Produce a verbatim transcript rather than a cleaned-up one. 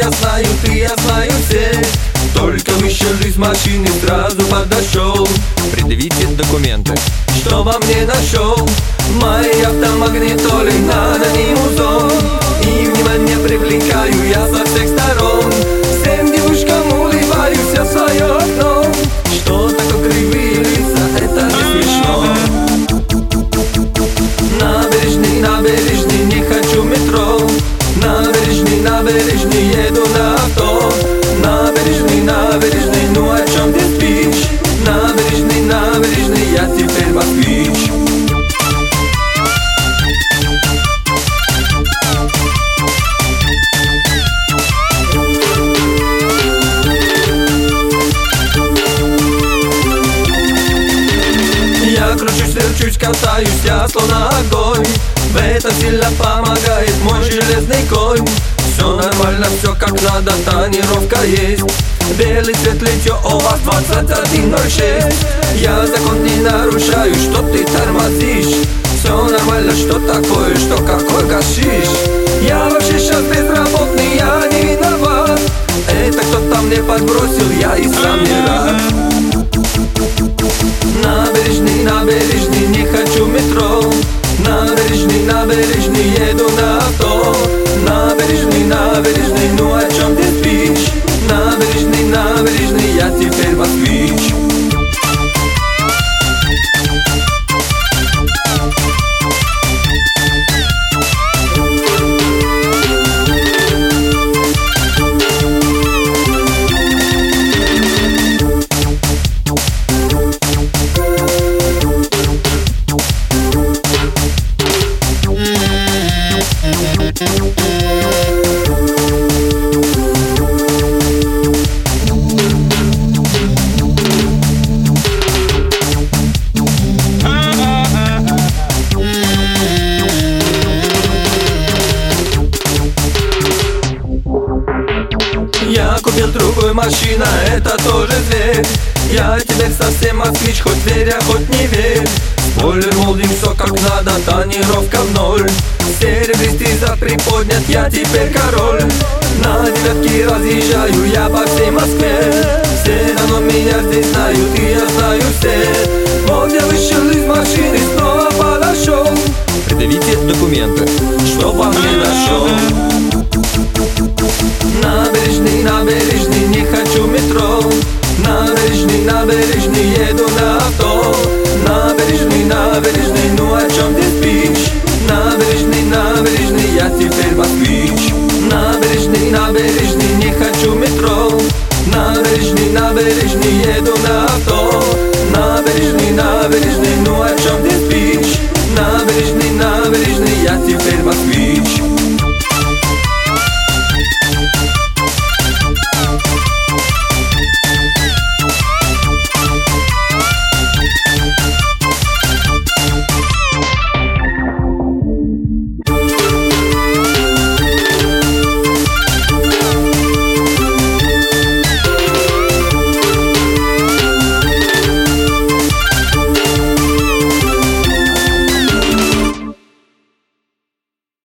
я знаю, ты, я знаю все. Только вышел из машины, сразу подошел. Предъявите документы. Что во мне нашел? Мои автомагнитолы, надо им узон. И внимание привлекаю я со всех сторон. Всем девушкам улыбаюсь я в свое окно. Что такое кривые лица, это не смешно. Набережный, набережный, не хочу метро. Набережный, набережный, еду на авто. Набережный, набережный, ну о чем ты спишь? Набережный, набережный, я теперь москвич. Я кручусь, верчусь, катаюсь, я словно огонь. В этом сильно помогает мой железный конь. Все нормально, все как надо, тонировка есть. Белый цвет летё, у вас двадцать один ноль шесть. Я закон не нарушаю, что ты тормозишь. Все нормально, что такое, что какой гашиш. Я вообще сейчас безработный, я не виноват. Это кто-то мне подбросил, я и сам не рад. Набережный, набережный, не хочу метро. Набережный, набережный, еду на авто. Набережный, набережный, ну о чем ты спишь? Набережный, набережный, я теперь москвич. Я купил другую машину, это тоже зверь. Я теперь совсем москвич, хоть верь, а хоть не верь. Спойлер, молдинг, все как надо, тонировка в ноль. Серебристый зад приподнят, я теперь король. На девятке разъезжаю я по всей Москве. Все давно меня здесь знают, и я знаю все. Вот я вышел из машины, снова подошел. Предъявите документы. Что во мне нашел? Набережный, набережный, не хочу метро. Набережный, набережный, еду на авто. Набережный, набережный, ну о чем ты спишь? Набережный, набережный, я теперь москвич. Набережный, набережный, не хочу метро. Набережный, набережный, еду на авто. Набережный, набережный, ну о чем ты спишь? Набережный, набережный, я теперь москвич.